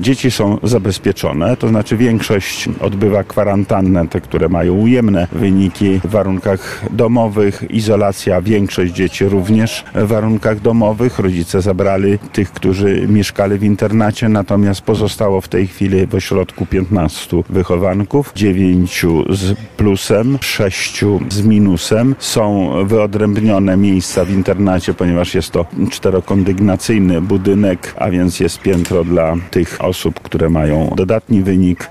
Dzieci są zabezpieczone, to znaczy większość odbywa kwarantannę, te, które mają ujemne wyniki w warunkach domowych, izolacja, większość dzieci również w warunkach domowych. Rodzice zabrali tych, którzy mieszkali w internacie, natomiast pozostało w tej chwili w ośrodku 15 wychowanków, 9 z plusem, 6 z minusem. Są wyodrębnione miejsca w internacie, ponieważ jest to 4-kondygnacyjny budynek, a więc jest piętro dla tych osób, które mają dodatni wynik.